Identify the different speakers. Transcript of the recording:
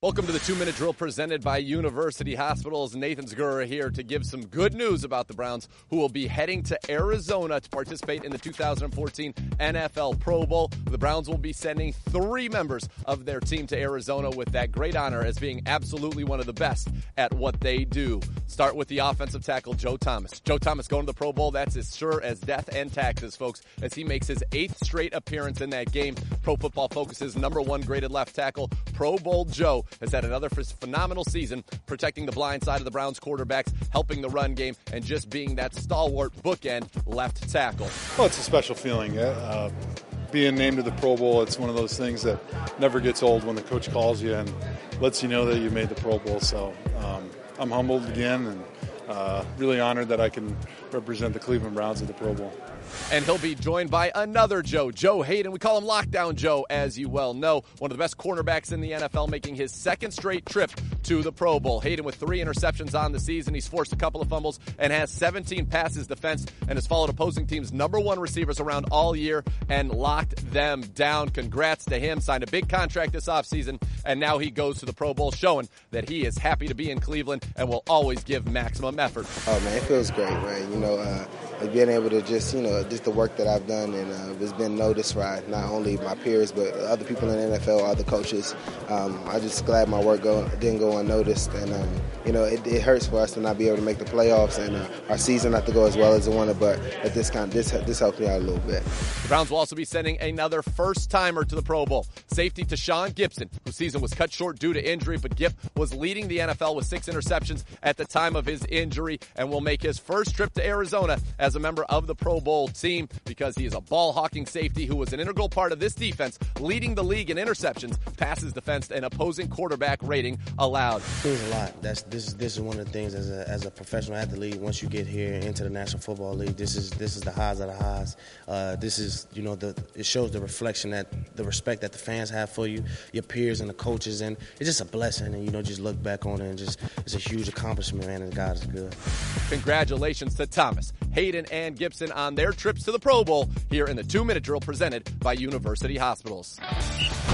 Speaker 1: Welcome to the 2-Minute Drill presented by University Hospitals. Nathan Zagura here to give some good news about the Browns, who will be heading to Arizona to participate in the 2014 NFL Pro Bowl. The Browns will be sending 3 members of their team to Arizona with that great honor as being absolutely one of the best at what they do. Start with the offensive tackle, Joe Thomas. Joe Thomas going to the Pro Bowl, that's as sure as death and taxes, folks, as he makes his 8th straight appearance in that game. Pro Football Focus's #1 graded left tackle, Pro Bowl Joe, has had another phenomenal season protecting the blind side of the Browns quarterbacks, helping the run game, and just being that stalwart bookend left tackle.
Speaker 2: Well, it's a special feeling. Being named to the Pro Bowl, it's one of those things that never gets old when the coach calls you and lets you know that you made the Pro Bowl. So I'm humbled again and really honored that I can represent the Cleveland Browns at the Pro Bowl.
Speaker 1: And he'll be joined by another Joe, Joe Haden. We call him Lockdown Joe, as you well know. One of the best cornerbacks in the NFL, making his 2nd straight trip to the Pro Bowl. Haden with 3 interceptions on the season. He's forced a couple of fumbles and has 17 passes defensed and has followed opposing teams' #1 receivers around all year and locked them down. Congrats to him. Signed a big contract this offseason, and now he goes to the Pro Bowl, showing that he is happy to be in Cleveland and will always give maximum effort.
Speaker 3: Oh, man, it feels great, man. Being able to just the work that I've done and it's been noticed by not only my peers but other people in the NFL, other coaches. I'm just glad my work didn't go unnoticed, and it hurts for us to not be able to make the playoffs and our season not to go as well as it wanted. But at this helped me out a little bit.
Speaker 1: The Browns will also be sending another first-timer to the Pro Bowl. Safety Tashawn Gibson, whose season was cut short due to injury, but Gip was leading the NFL with 6 interceptions at the time of his injury and will make his first trip to Arizona as a member of the Pro Bowl team because he is a ball-hawking safety who was an integral part of this defense, leading the league in interceptions, passes defensed, and opposing quarterback rating allowed.
Speaker 4: It means a lot. This is one of the things as a professional athlete. Once you get here into the National Football League, this is the highs of the highs. This is it shows the reflection that the respect that the fans have for you, your peers and the coaches, and it's just a blessing. And just look back on it and it's a huge accomplishment, man. And God is good.
Speaker 1: Congratulations to Thomas, Haden, and Gibson on their trips to the Pro Bowl here in the 2-Minute Drill presented by University Hospitals.